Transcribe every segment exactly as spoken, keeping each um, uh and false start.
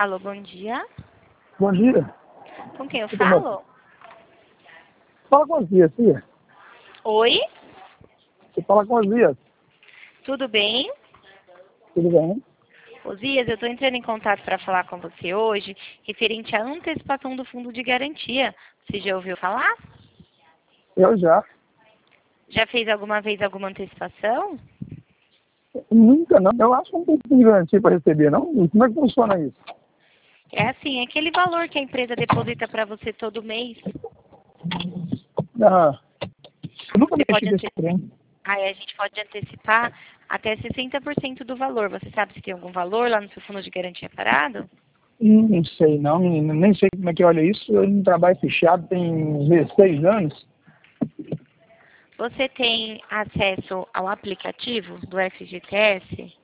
Alô, bom dia. Bom dia. Com quem eu Tudo falo? bom? Fala com as Dias, tia. Oi, Você fala com as Dias. tudo bem? Tudo bem? Osias, eu estou entrando em contato para falar com você hoje, referente à antecipação do fundo de garantia. Você já ouviu falar? Eu já. Já fez alguma vez alguma antecipação? Nunca não. Eu acho que não tem garantia para receber, não. Como é que funciona isso? É assim, é aquele valor que a empresa deposita para você todo mês. Ah, eu nunca Você mexi pode nesse ante... trem. Aí a gente pode antecipar até sessenta por cento do valor. Você sabe se tem algum valor lá no seu fundo de garantia parado? Hum, Não sei não, menino. Nem sei como é que olha isso. Eu não trabalho fechado tem dezesseis anos. Você tem acesso ao aplicativo do F G T S?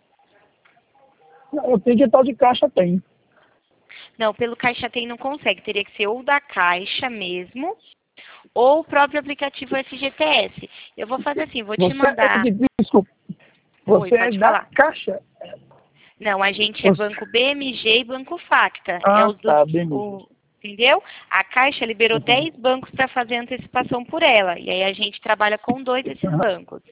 Eu tenho que tal de caixa tem. Não, pelo Caixa Tem não consegue. Teria que ser ou da Caixa mesmo, ou o próprio aplicativo F G T S. Eu vou fazer assim, vou te Você é mandar... de, desculpa, Oi, você é pode da falar. caixa? Não, a gente é Você... Banco B M G e Banco Facta. É Ah, os dos... tá, bem mesmo. O, entendeu? A Caixa liberou Uhum. dez bancos para fazer antecipação por ela. E aí a gente trabalha com dois desses Uhum. bancos.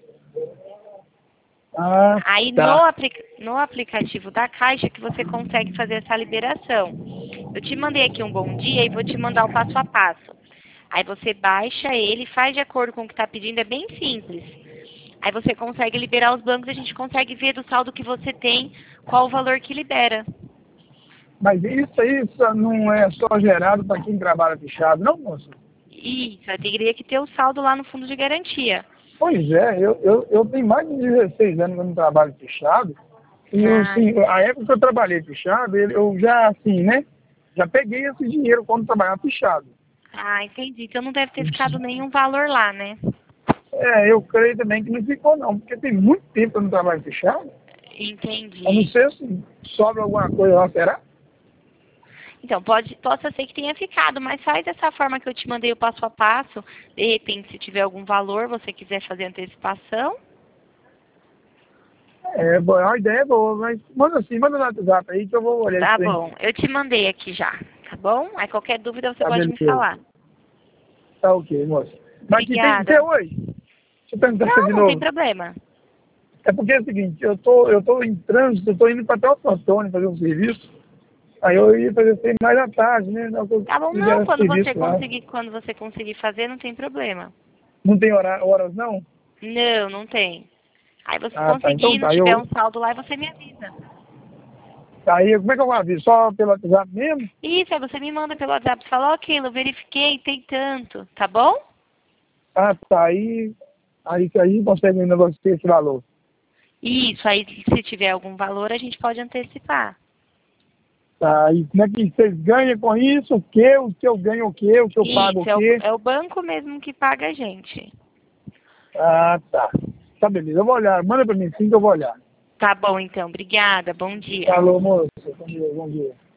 Ah, Aí no, tá. apli no aplicativo da Caixa que você consegue fazer essa liberação. Eu te mandei aqui um bom dia e vou te mandar o passo a passo. Aí você baixa ele, faz de acordo com o que está pedindo, é bem simples. Aí você consegue liberar os bancos, a gente consegue ver do saldo que você tem, qual o valor que libera. Mas isso aí só não é só gerado para quem trabalha fechado, não, moço? Isso, eu teria que ter o saldo lá no fundo de garantia. Pois é, eu, eu, eu tenho mais de dezesseis anos que eu não trabalho fechado. E eu, Ah, assim, a época que eu trabalhei fechado, ele- eu já, assim, né? Já peguei esse dinheiro quando trabalhava fechado. ah, entendi. Então não deve ter ficado nenhum valor lá, né? É, eu creio também que não ficou não, porque tem muito tempo que eu não trabalho fechado. Eu não Entendi. sei se sobra alguma coisa lá, será? Então, pode, possa ser que tenha ficado, mas faz dessa forma que eu te mandei o passo a passo. De repente, se tiver algum valor, você quiser fazer antecipação. É, boa, a ideia é boa, mas manda assim, manda no WhatsApp aí que eu vou olhar Tá isso aí. bom, eu te mandei aqui já, tá bom? Aí qualquer dúvida você Tá, pode me beleza. falar. Tá ok, moço. Mas que tem que Obrigada. ter hoje. Deixa eu perguntar isso Não, de não tem novo. problema. É porque é o seguinte, eu tô, eu tô em trânsito, eu tô indo para até o Antônio fazer um serviço. Aí eu ia fazer isso aí mais à tarde, né? Não, que eu Tá bom, não, fizer esse quando você serviço lá. conseguir, quando você conseguir fazer, não tem problema. Não tem hora, horas, não? Não, não tem. Aí você Ah, tá. conseguir, Então não tá. tiver Eu, um saldo lá, você me avisa. aí, como é que eu aviso? Só pelo WhatsApp mesmo? Isso, aí você me manda pelo WhatsApp, fala, ok, eu verifiquei, tem tanto, tá bom? Ah, tá. Aí, aí, aí consegue negociar esse valor. Isso, aí se tiver algum valor, a gente pode antecipar. Tá. Aí como é que vocês ganham com isso? O quê? O que eu ganho o quê? O que eu pago o Isso, é o, quê? é o banco mesmo que paga a gente. Ah, tá. Tá, beleza. Eu vou olhar. Manda pra mim sim que eu vou olhar. Tá bom, então. Obrigada. Bom dia. Falou, moço. Bom dia, bom dia.